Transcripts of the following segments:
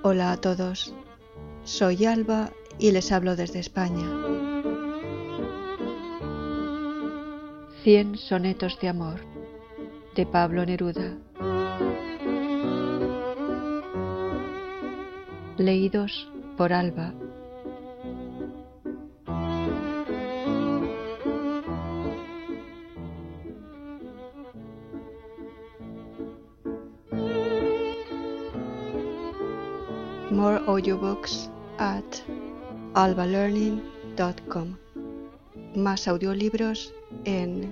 Hola a todos, soy Alba y les hablo desde España. 100 sonetos de amor, de Pablo Neruda. Leídos por Alba. More audiobooks at albalearning.com. Más audiolibros en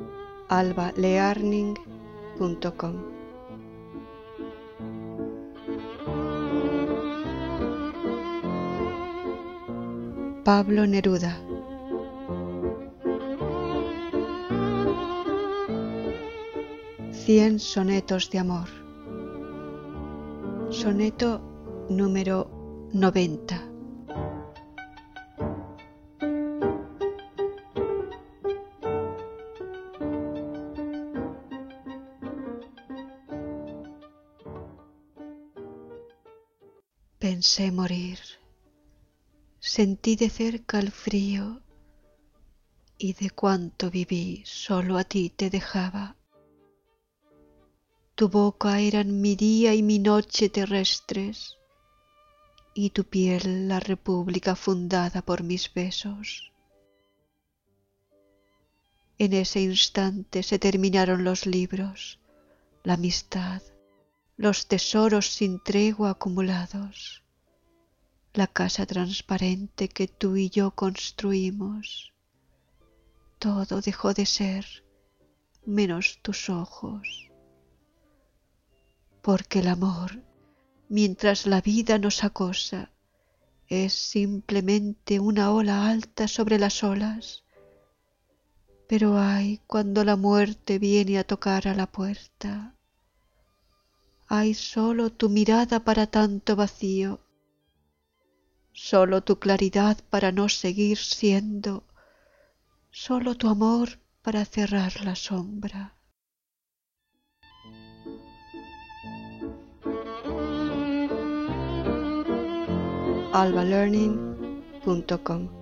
albalearning.com. Pablo Neruda. Cien sonetos de amor. Soneto número 90. Pensé morir, sentí de cerca el frío, y de cuanto viví solo a ti te dejaba. Tu boca eran mi día y mi noche terrestres, y tu piel la república fundada por mis besos. En ese instante se terminaron los libros, la amistad, los tesoros sin tregua acumulados, la casa transparente que tú y yo construimos. Todo dejó de ser, menos tus ojos. Porque el amor, mientras la vida nos acosa, es simplemente una ola alta sobre las olas. Pero ay, cuando la muerte viene a tocar a la puerta, hay solo tu mirada para tanto vacío, solo tu claridad para no seguir siendo, solo tu amor para cerrar la sombra. albalearning.com